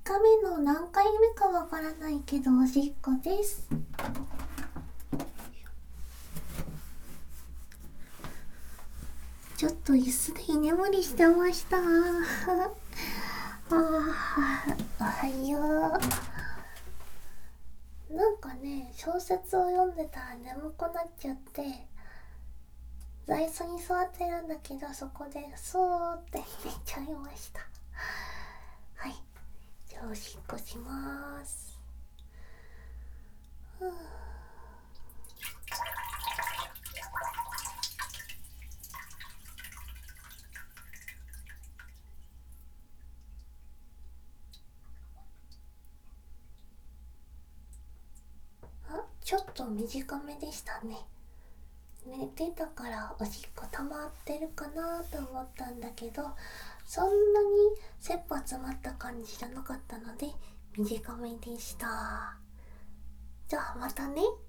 日目の何回目かわからないけどおしっこです。ちょっと椅子で居眠りしてました。おはよう。なんかね、小説を読んでたら眠くなっちゃって座椅子に座ってるんだけど、そこでスーって寝ちゃいました。はい、じゃあおしっこします。ちょっと短めでしたね。寝てたからおしっこ溜まってるかなと思ったんだけど、そんなに切羽詰まった感じじゃなかったので短めでした。じゃあまたね。